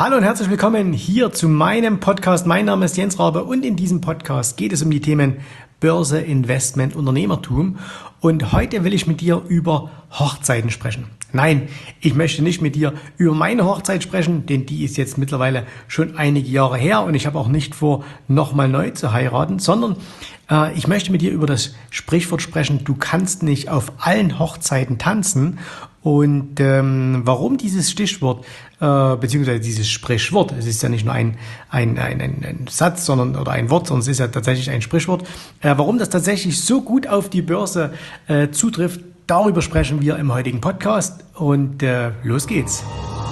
Hallo und herzlich willkommen hier zu meinem Podcast. Mein Name ist Jens Rabe und in diesem Podcast geht es um die Themen Börse, Investment, Unternehmertum. Und heute will ich mit dir über Hochzeiten sprechen. Nein, ich möchte nicht mit dir über meine Hochzeit sprechen, denn die ist jetzt mittlerweile schon einige Jahre her und ich habe auch nicht vor, nochmal neu zu heiraten, sondern ich möchte mit dir über das Sprichwort sprechen, du kannst nicht auf allen Hochzeiten tanzen. Und warum dieses Stichwort, beziehungsweise dieses Sprichwort, es ist ja nicht nur ein Satz oder ein Wort, sondern es ist ja tatsächlich ein Sprichwort, warum das tatsächlich so gut auf die Börse zutrifft, darüber sprechen wir im heutigen Podcast und los geht's.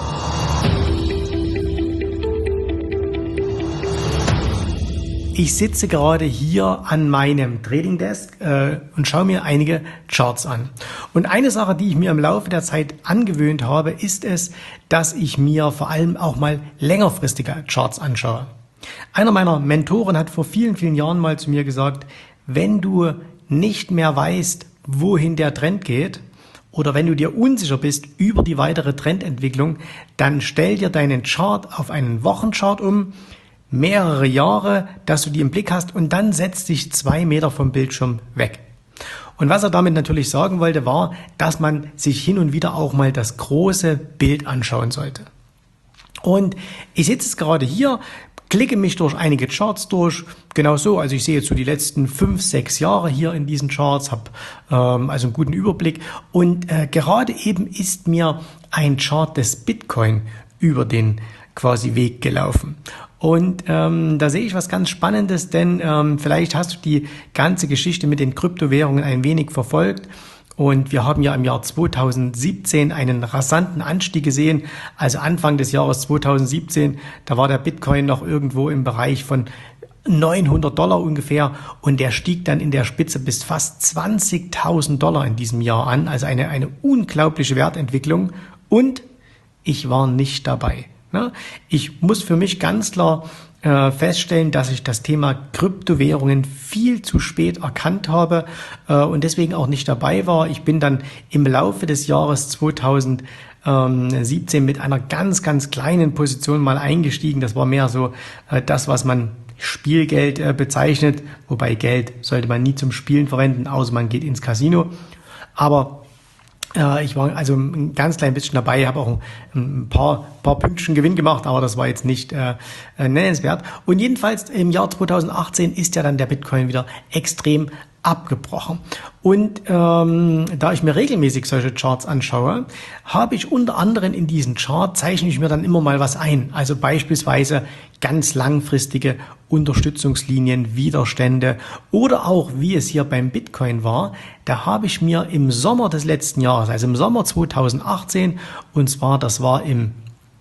Ich sitze gerade hier an meinem Trading Desk und schaue mir einige Charts an. Und eine Sache, die ich mir im Laufe der Zeit angewöhnt habe, ist es, dass ich mir vor allem auch mal längerfristige Charts anschaue. Einer meiner Mentoren hat vor vielen, vielen Jahren mal zu mir gesagt, wenn du nicht mehr weißt, wohin der Trend geht, oder wenn du dir unsicher bist über die weitere Trendentwicklung, dann stell dir deinen Chart auf einen Wochenchart um, mehrere Jahre, dass du die im Blick hast und dann setzt dich 2 Meter vom Bildschirm weg. Und was er damit natürlich sagen wollte, war, dass man sich hin und wieder auch mal das große Bild anschauen sollte. Und ich sitze jetzt gerade hier, klicke mich durch einige Charts durch, genau so, also ich sehe jetzt so die letzten 5, 6 Jahre hier in diesen Charts, habe also einen guten Überblick und gerade eben ist mir ein Chart des Bitcoin über den quasi Weg gelaufen. Und da sehe ich was ganz Spannendes, denn vielleicht hast du die ganze Geschichte mit den Kryptowährungen ein wenig verfolgt. Und wir haben ja im Jahr 2017 einen rasanten Anstieg gesehen. Also Anfang des Jahres 2017, da war der Bitcoin noch irgendwo im Bereich von $900 ungefähr und der stieg dann in der Spitze bis fast $20.000 in diesem Jahr an. Also eine unglaubliche Wertentwicklung und ich war nicht dabei. Ich muss für mich ganz klar feststellen, dass ich das Thema Kryptowährungen viel zu spät erkannt habe und deswegen auch nicht dabei war. Ich bin dann im Laufe des Jahres 2017 mit einer ganz, ganz kleinen Position mal eingestiegen. Das war mehr so das, was man Spielgeld bezeichnet, wobei Geld sollte man nie zum Spielen verwenden, außer man geht ins Casino. Aber ich war also ein ganz klein bisschen dabei, habe auch ein paar Pünktchen Gewinn gemacht, aber das war jetzt nicht nennenswert. Und jedenfalls im Jahr 2018 ist ja dann der Bitcoin wieder extrem abgebrochen. Und da ich mir regelmäßig solche Charts anschaue, habe ich unter anderem in diesen Chart, zeichne ich mir dann immer mal was ein. Also beispielsweise ganz langfristige Unterstützungslinien, Widerstände oder auch, wie es hier beim Bitcoin war, da habe ich mir im Sommer des letzten Jahres, also im Sommer 2018, und zwar das war im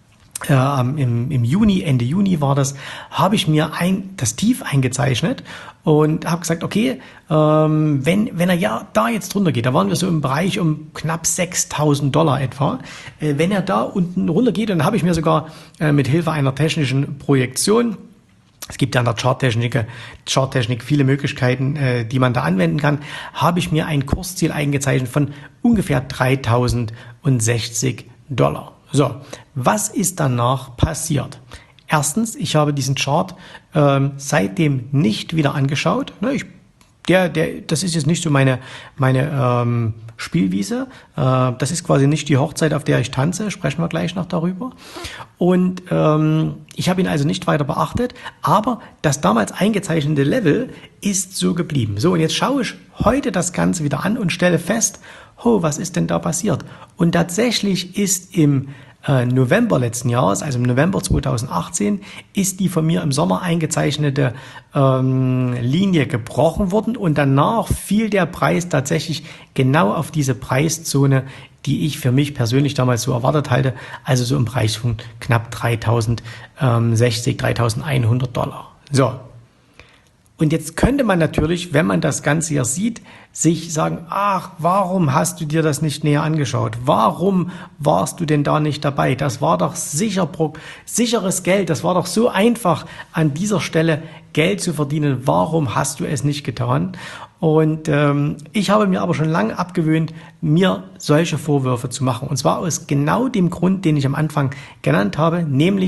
Juni, Ende Juni war das, habe ich mir das Tief eingezeichnet und habe gesagt, okay, wenn er ja da jetzt runter geht, da waren wir so im Bereich um knapp $6.000 etwa, wenn er da unten runter geht, dann habe ich mir sogar mit Hilfe einer technischen Projektion, es gibt ja in der Charttechnik viele Möglichkeiten, die man da anwenden kann, habe ich mir ein Kursziel eingezeichnet von ungefähr $3.060. So, was ist danach passiert? Erstens, ich habe diesen Chart seitdem nicht wieder angeschaut. Das ist jetzt nicht so meine Spielwiese. Das ist quasi nicht die Hochzeit, auf der ich tanze. Sprechen wir gleich noch darüber. Und ich habe ihn also nicht weiter beachtet, aber das damals eingezeichnete Level ist so geblieben. So, und jetzt schaue ich heute das Ganze wieder an und stelle fest, was ist denn da passiert? Und tatsächlich ist im November letzten Jahres, also im November 2018, ist die von mir im Sommer eingezeichnete Linie gebrochen worden und danach fiel der Preis tatsächlich genau auf diese Preiszone, die ich für mich persönlich damals so erwartet halte, also so im Bereich von knapp $3.060, $3.100. So. Und jetzt könnte man natürlich, wenn man das Ganze hier sieht, sich sagen, ach, warum hast du dir das nicht näher angeschaut? Warum warst du denn da nicht dabei? Das war doch sicheres Geld. Das war doch so einfach, an dieser Stelle Geld zu verdienen. Warum hast du es nicht getan? Und ich habe mir aber schon lange abgewöhnt, mir solche Vorwürfe zu machen. Und zwar aus genau dem Grund, den ich am Anfang genannt habe, nämlich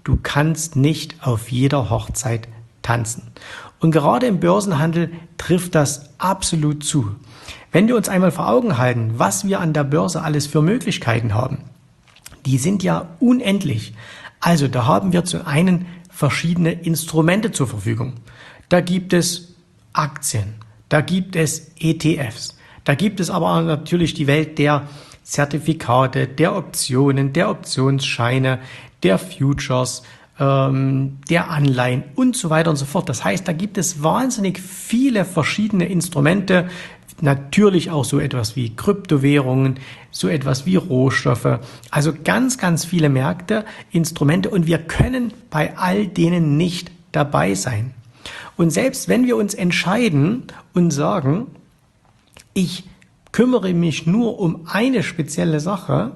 du kannst nicht auf jeder Hochzeit tanzen. Und gerade im Börsenhandel trifft das absolut zu. Wenn wir uns einmal vor Augen halten, was wir an der Börse alles für Möglichkeiten haben, die sind ja unendlich. Also da haben wir zu einen verschiedene Instrumente zur Verfügung. Da gibt es Aktien, da gibt es ETFs, da gibt es aber auch natürlich die Welt der Zertifikate, der Optionen, der Optionsscheine, der Futures, der Anleihen und so weiter und so fort. Das heißt, da gibt es wahnsinnig viele verschiedene Instrumente, natürlich auch so etwas wie Kryptowährungen, so etwas wie Rohstoffe, also ganz, ganz viele Märkte, Instrumente und wir können bei all denen nicht dabei sein. Und selbst wenn wir uns entscheiden und sagen, ich kümmere mich nur um eine spezielle Sache,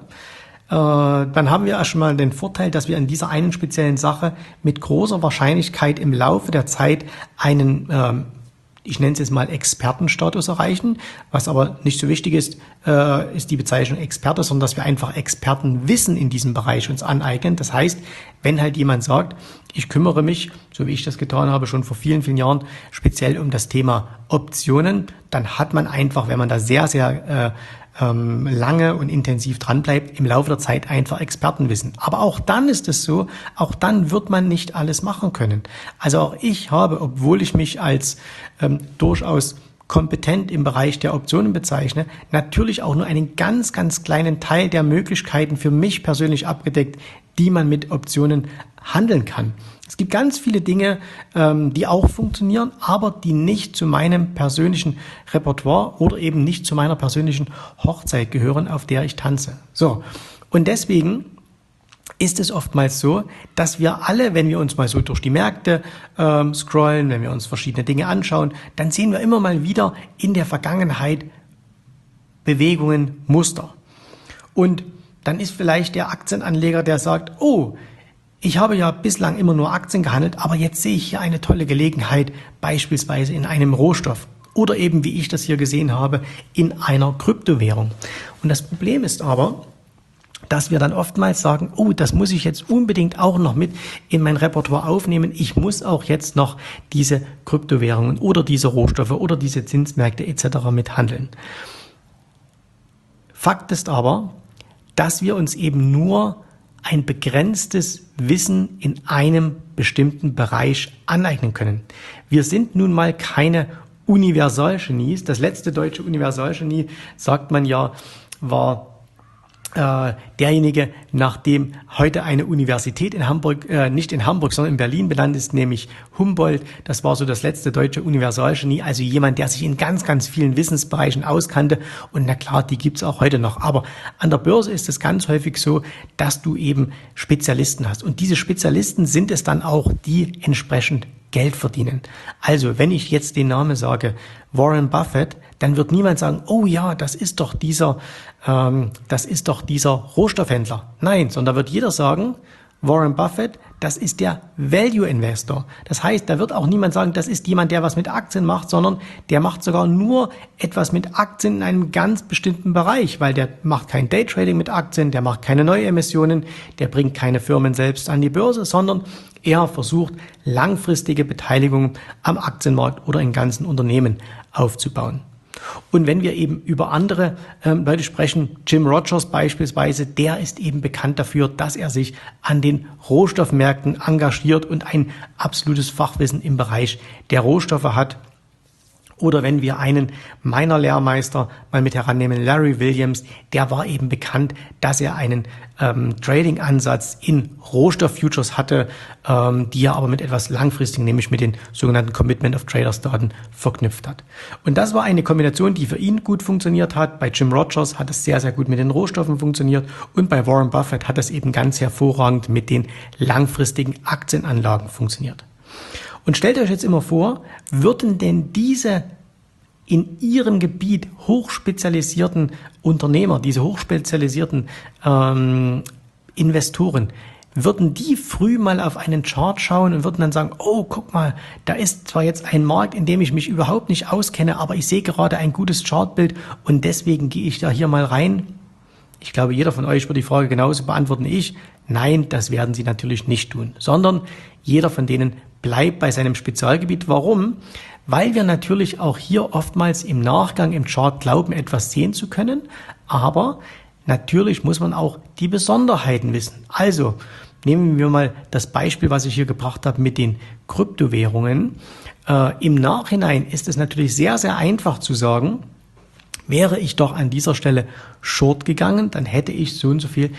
dann haben wir erst mal den Vorteil, dass wir in dieser einen speziellen Sache mit großer Wahrscheinlichkeit im Laufe der Zeit einen, ich nenne es jetzt mal Expertenstatus erreichen. Was aber nicht so wichtig ist, ist die Bezeichnung Experte, sondern dass wir einfach Expertenwissen in diesem Bereich uns aneignen. Das heißt, wenn halt jemand sagt, ich kümmere mich, so wie ich das getan habe, schon vor vielen, vielen Jahren, speziell um das Thema Optionen, dann hat man einfach, wenn man da sehr, sehr lange und intensiv dran bleibt, im Laufe der Zeit einfach Expertenwissen. Aber auch dann ist es so, auch dann wird man nicht alles machen können. Also auch ich habe, obwohl ich mich als durchaus kompetent im Bereich der Optionen bezeichne, natürlich auch nur einen ganz, ganz kleinen Teil der Möglichkeiten für mich persönlich abgedeckt, die man mit Optionen handeln kann. Es gibt ganz viele Dinge, die auch funktionieren, aber die nicht zu meinem persönlichen Repertoire oder eben nicht zu meiner persönlichen Hochzeit gehören, auf der ich tanze. So. Und deswegen ist es oftmals so, dass wir alle, wenn wir uns mal so durch die Märkte scrollen, wenn wir uns verschiedene Dinge anschauen, dann sehen wir immer mal wieder in der Vergangenheit Bewegungen, Muster. Und dann ist vielleicht der Aktienanleger, der sagt, oh, ich habe ja bislang immer nur Aktien gehandelt, aber jetzt sehe ich hier eine tolle Gelegenheit, beispielsweise in einem Rohstoff oder eben, wie ich das hier gesehen habe, in einer Kryptowährung. Und das Problem ist aber, dass wir dann oftmals sagen, oh, das muss ich jetzt unbedingt auch noch mit in mein Repertoire aufnehmen. Ich muss auch jetzt noch diese Kryptowährungen oder diese Rohstoffe oder diese Zinsmärkte etc. mithandeln. Fakt ist aber, dass wir uns eben nur ein begrenztes Wissen in einem bestimmten Bereich aneignen können. Wir sind nun mal keine Universalgenies. Das letzte deutsche Universalgenie, sagt man ja, war derjenige, nach dem heute eine Universität in Hamburg, nicht in Hamburg, sondern in Berlin benannt ist, nämlich Humboldt. Das war so das letzte deutsche Universalgenie, also jemand, der sich in ganz, ganz vielen Wissensbereichen auskannte. Und na klar, die gibt's auch heute noch. Aber an der Börse ist es ganz häufig so, dass du eben Spezialisten hast. Und diese Spezialisten sind es dann auch, die entsprechend Geld verdienen. Also, wenn ich jetzt den Namen sage, Warren Buffett, dann wird niemand sagen, oh ja, das ist doch dieser Rohstoffhändler. Nein, sondern da wird jeder sagen, Warren Buffett, das ist der Value Investor. Das heißt, da wird auch niemand sagen, das ist jemand, der was mit Aktien macht, sondern der macht sogar nur etwas mit Aktien in einem ganz bestimmten Bereich, weil der macht kein Daytrading mit Aktien, der macht keine Neuemissionen, der bringt keine Firmen selbst an die Börse, sondern er versucht, langfristige Beteiligungen am Aktienmarkt oder in ganzen Unternehmen aufzubauen. Und wenn wir eben über andere Leute sprechen, Jim Rogers beispielsweise, der ist eben bekannt dafür, dass er sich an den Rohstoffmärkten engagiert und ein absolutes Fachwissen im Bereich der Rohstoffe hat. Oder wenn wir einen meiner Lehrmeister mal mit herannehmen, Larry Williams, der war eben bekannt, dass er einen Trading-Ansatz in Rohstofffutures hatte, die er aber mit etwas langfristigen, nämlich mit den sogenannten Commitment of Traders-Daten verknüpft hat. Und das war eine Kombination, die für ihn gut funktioniert hat. Bei Jim Rogers hat es sehr, sehr gut mit den Rohstoffen funktioniert und bei Warren Buffett hat es eben ganz hervorragend mit den langfristigen Aktienanlagen funktioniert. Und stellt euch jetzt immer vor, würden denn diese in ihrem Gebiet hochspezialisierten Unternehmer, diese hochspezialisierten Investoren, würden die früh mal auf einen Chart schauen und würden dann sagen, oh, guck mal, da ist zwar jetzt ein Markt, in dem ich mich überhaupt nicht auskenne, aber ich sehe gerade ein gutes Chartbild und deswegen gehe ich da hier mal rein. Ich glaube, jeder von euch wird die Frage genauso beantworten wie ich. Nein, das werden sie natürlich nicht tun, sondern jeder von denen bleibt bei seinem Spezialgebiet. Warum? Weil wir natürlich auch hier oftmals im Nachgang im Chart glauben, etwas sehen zu können, aber natürlich muss man auch die Besonderheiten wissen. Also nehmen wir mal das Beispiel, was ich hier gebracht habe mit den Kryptowährungen. Im Nachhinein ist es natürlich sehr, sehr einfach zu sagen, wäre ich doch an dieser Stelle short gegangen, dann hätte ich so und so viel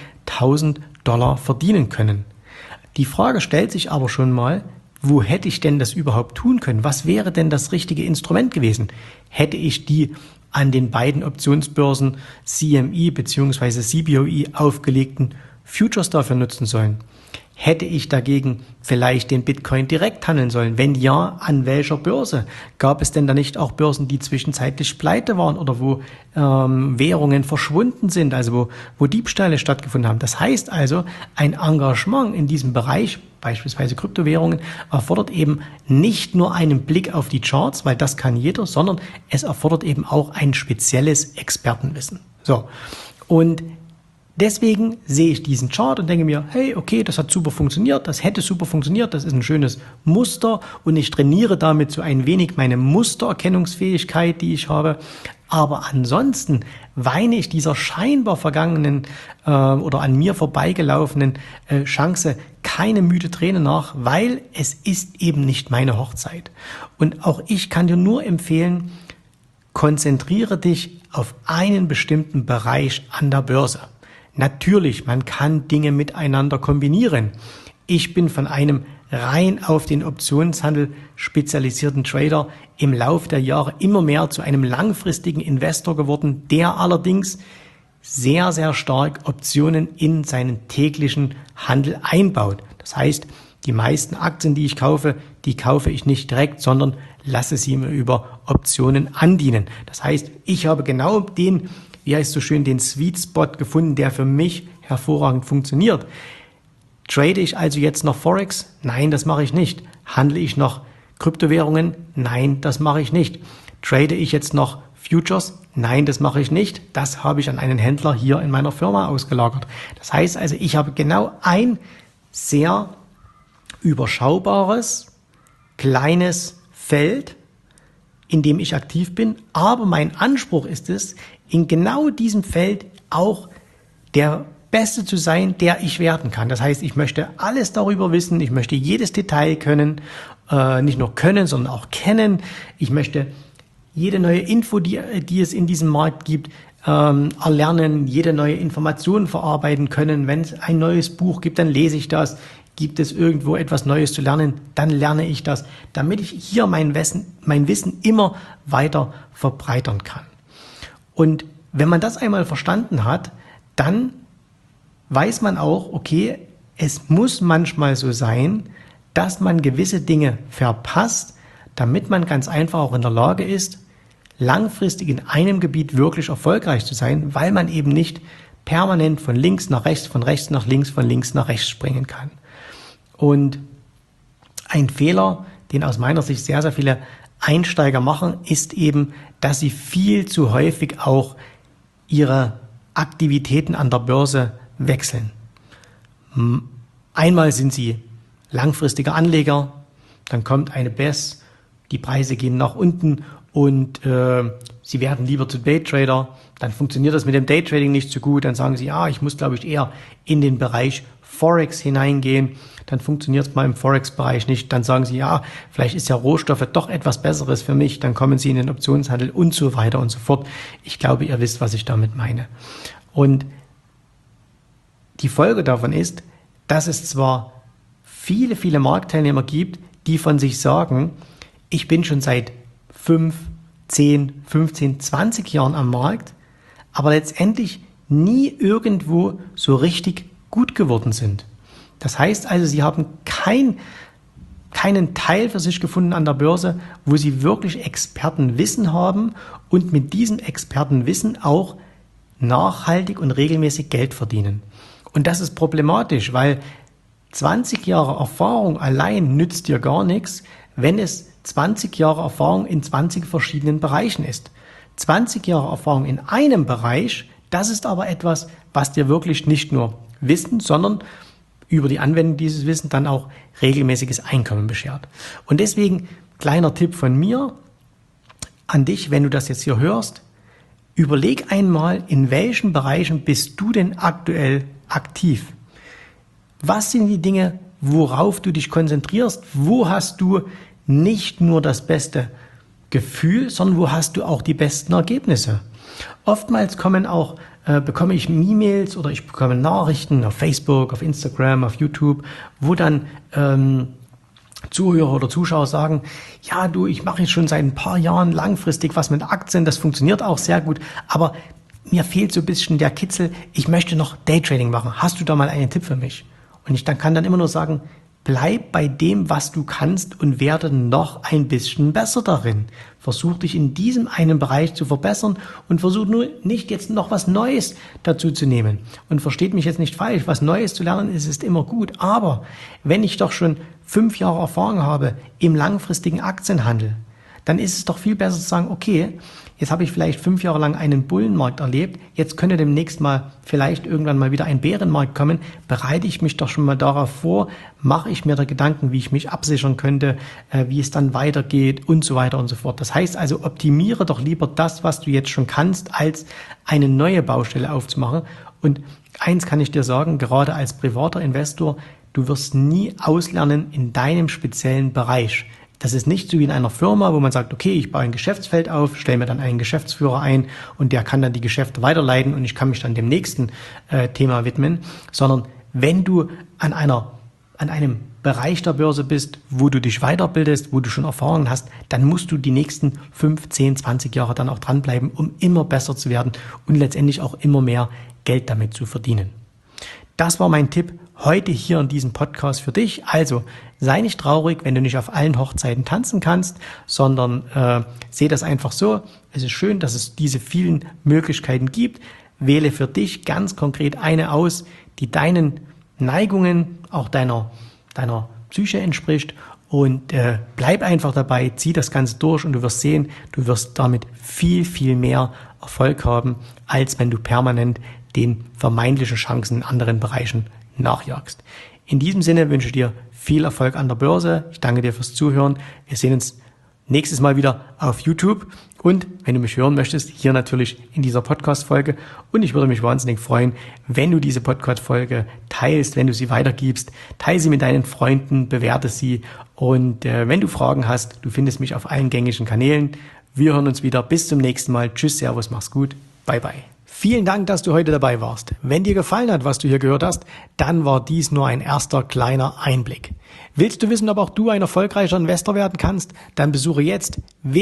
$1.000 verdienen können. Die Frage stellt sich aber schon mal, wo hätte ich denn das überhaupt tun können? Was wäre denn das richtige Instrument gewesen? Hätte ich die an den beiden Optionsbörsen CME bzw. CBOE aufgelegten Futures dafür nutzen sollen? Hätte ich dagegen vielleicht den Bitcoin direkt handeln sollen? Wenn ja, an welcher Börse? Gab es denn da nicht auch Börsen, die zwischenzeitlich pleite waren oder wo Währungen verschwunden sind, also wo Diebstähle stattgefunden haben? Das heißt also, ein Engagement in diesem Bereich, beispielsweise Kryptowährungen, erfordert eben nicht nur einen Blick auf die Charts, weil das kann jeder, sondern es erfordert eben auch ein spezielles Expertenwissen. So, und deswegen sehe ich diesen Chart und denke mir, hey, okay, das hat super funktioniert, das hätte super funktioniert, das ist ein schönes Muster und ich trainiere damit so ein wenig meine Mustererkennungsfähigkeit, die ich habe. Aber ansonsten weine ich dieser scheinbar vergangenen oder an mir vorbeigelaufenen Chance keine müde Träne nach, weil es ist eben nicht meine Hochzeit. Und auch ich kann dir nur empfehlen, konzentriere dich auf einen bestimmten Bereich an der Börse. Natürlich, man kann Dinge miteinander kombinieren. Ich bin von einem rein auf den Optionshandel spezialisierten Trader im Laufe der Jahre immer mehr zu einem langfristigen Investor geworden, der allerdings sehr, sehr stark Optionen in seinen täglichen Handel einbaut. Das heißt, die meisten Aktien, die ich kaufe, die kaufe ich nicht direkt, sondern lasse sie mir über Optionen andienen. Das heißt, ich habe genau den, wie heißt es so schön, den Sweet Spot gefunden, der für mich hervorragend funktioniert. Trade ich also jetzt noch Forex? Nein, das mache ich nicht. Handle ich noch Kryptowährungen? Nein, das mache ich nicht. Trade ich jetzt noch Futures? Nein, das mache ich nicht. Das habe ich an einen Händler hier in meiner Firma ausgelagert. Das heißt also, ich habe genau ein sehr überschaubares, kleines Feld, in dem ich aktiv bin. Aber mein Anspruch ist es, in genau diesem Feld auch der Beste zu sein, der ich werden kann. Das heißt, ich möchte alles darüber wissen, ich möchte jedes Detail können, nicht nur können, sondern auch kennen. Ich möchte jede neue Info, die es in diesem Markt gibt, erlernen, jede neue Information verarbeiten können. Wenn es ein neues Buch gibt, dann lese ich das. Gibt es irgendwo etwas Neues zu lernen, dann lerne ich das, damit ich hier mein Wissen immer weiter verbreitern kann. Und wenn man das einmal verstanden hat, dann weiß man auch, okay, es muss manchmal so sein, dass man gewisse Dinge verpasst, damit man ganz einfach auch in der Lage ist, langfristig in einem Gebiet wirklich erfolgreich zu sein, weil man eben nicht permanent von links nach rechts, von rechts nach links, von links nach rechts springen kann. Und ein Fehler, den aus meiner Sicht sehr, sehr viele Einsteiger machen, ist eben, dass sie viel zu häufig auch ihre Aktivitäten an der Börse wechseln. Einmal sind sie langfristige Anleger, dann kommt eine BES, die Preise gehen nach unten und sie werden lieber zu Daytrader, dann funktioniert das mit dem Daytrading nicht so gut, dann sagen sie, ja, ich muss glaube ich eher in den Bereich Forex hineingehen, dann funktioniert es mal im Forex-Bereich nicht, dann sagen sie, ja, vielleicht ist ja Rohstoffe doch etwas Besseres für mich, dann kommen sie in den Optionshandel und so weiter und so fort. Ich glaube, ihr wisst, was ich damit meine. Und die Folge davon ist, dass es zwar viele, viele Marktteilnehmer gibt, die von sich sagen, ich bin schon seit 5, 10, 15, 20 Jahren am Markt, aber letztendlich nie irgendwo so richtig gut geworden sind. Das heißt also, sie haben keinen Teil für sich gefunden an der Börse, wo sie wirklich Expertenwissen haben und mit diesem Expertenwissen auch nachhaltig und regelmäßig Geld verdienen. Und das ist problematisch, weil 20 Jahre Erfahrung allein nützt dir gar nichts, wenn es 20 Jahre Erfahrung in 20 verschiedenen Bereichen ist. 20 Jahre Erfahrung in einem Bereich, das ist aber etwas, was dir wirklich nicht nur Wissen, sondern über die Anwendung dieses Wissens dann auch regelmäßiges Einkommen beschert. Und deswegen kleiner Tipp von mir an dich, wenn du das jetzt hier hörst, überleg einmal, in welchen Bereichen bist du denn aktuell aktiv? Was sind die Dinge, worauf du dich konzentrierst? Wo hast du nicht nur das beste Gefühl, sondern wo hast du auch die besten Ergebnisse? Oftmals bekomme ich E-Mails oder ich bekomme Nachrichten auf Facebook, auf Instagram, auf YouTube, wo dann Zuhörer oder Zuschauer sagen, ja du, ich mache jetzt schon seit ein paar Jahren langfristig was mit Aktien, das funktioniert auch sehr gut, aber mir fehlt so ein bisschen der Kitzel, ich möchte noch Daytrading machen. Hast du da mal einen Tipp für mich? Und ich kann dann immer nur sagen, bleib bei dem, was du kannst und werde noch ein bisschen besser darin. Versuch dich in diesem einen Bereich zu verbessern und versuch nur nicht jetzt noch was Neues dazu zu nehmen. Und versteht mich jetzt nicht falsch, was Neues zu lernen ist immer gut. Aber wenn ich doch schon 5 Jahre Erfahrung habe im langfristigen Aktienhandel, dann ist es doch viel besser zu sagen, okay, jetzt habe ich vielleicht 5 Jahre lang einen Bullenmarkt erlebt, jetzt könnte demnächst vielleicht irgendwann mal wieder ein Bärenmarkt kommen, bereite ich mich doch schon mal darauf vor, mache ich mir da Gedanken, wie ich mich absichern könnte, wie es dann weitergeht und so weiter und so fort. Das heißt also, optimiere doch lieber das, was du jetzt schon kannst, als eine neue Baustelle aufzumachen. Und eins kann ich dir sagen, gerade als privater Investor, du wirst nie auslernen in deinem speziellen Bereich. Das ist nicht so wie in einer Firma, wo man sagt, okay, ich baue ein Geschäftsfeld auf, stelle mir dann einen Geschäftsführer ein und der kann dann die Geschäfte weiterleiten und ich kann mich dann dem nächsten Thema widmen, sondern wenn du an einem Bereich der Börse bist, wo du dich weiterbildest, wo du schon Erfahrungen hast, dann musst du die nächsten 5, 10, 20 Jahre dann auch dranbleiben, um immer besser zu werden und letztendlich auch immer mehr Geld damit zu verdienen. Das war mein Tipp heute hier in diesem Podcast für dich. Also sei nicht traurig, wenn du nicht auf allen Hochzeiten tanzen kannst, sondern sehe das einfach so. Es ist schön, dass es diese vielen Möglichkeiten gibt. Wähle für dich ganz konkret eine aus, die deinen Neigungen, auch deiner Psyche entspricht und bleib einfach dabei, zieh das Ganze durch und du wirst sehen, du wirst damit viel, viel mehr Erfolg haben, als wenn du permanent den vermeintlichen Chancen in anderen Bereichen nachjagst. In diesem Sinne wünsche ich dir viel Erfolg an der Börse. Ich danke dir fürs Zuhören. Wir sehen uns nächstes Mal wieder auf YouTube und wenn du mich hören möchtest, hier natürlich in dieser Podcast-Folge. Und ich würde mich wahnsinnig freuen, wenn du diese Podcast-Folge teilst, wenn du sie weitergibst. Teile sie mit deinen Freunden, bewerte sie und wenn du Fragen hast, du findest mich auf allen gängigen Kanälen. Wir hören uns wieder. Bis zum nächsten Mal. Tschüss, Servus, mach's gut. Bye, bye. Vielen Dank, dass du heute dabei warst. Wenn dir gefallen hat, was du hier gehört hast, dann war dies nur ein erster kleiner Einblick. Willst du wissen, ob auch du ein erfolgreicher Investor werden kannst? Dann besuche jetzt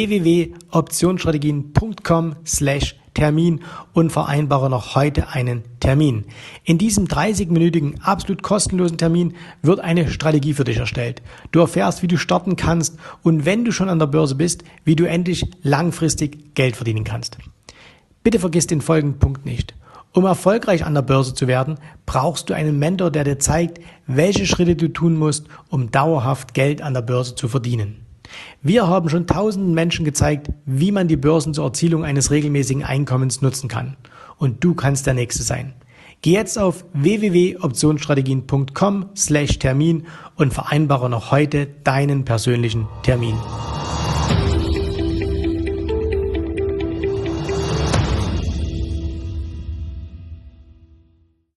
www.optionsstrategien.com/Termin und vereinbare noch heute einen Termin. In diesem 30-minütigen, absolut kostenlosen Termin wird eine Strategie für dich erstellt. Du erfährst, wie du starten kannst und wenn du schon an der Börse bist, wie du endlich langfristig Geld verdienen kannst. Bitte vergiss den folgenden Punkt nicht. Um erfolgreich an der Börse zu werden, brauchst du einen Mentor, der dir zeigt, welche Schritte du tun musst, um dauerhaft Geld an der Börse zu verdienen. Wir haben schon tausenden Menschen gezeigt, wie man die Börsen zur Erzielung eines regelmäßigen Einkommens nutzen kann. Und du kannst der Nächste sein. Geh jetzt auf www.optionsstrategien.com/Termin und vereinbare noch heute deinen persönlichen Termin.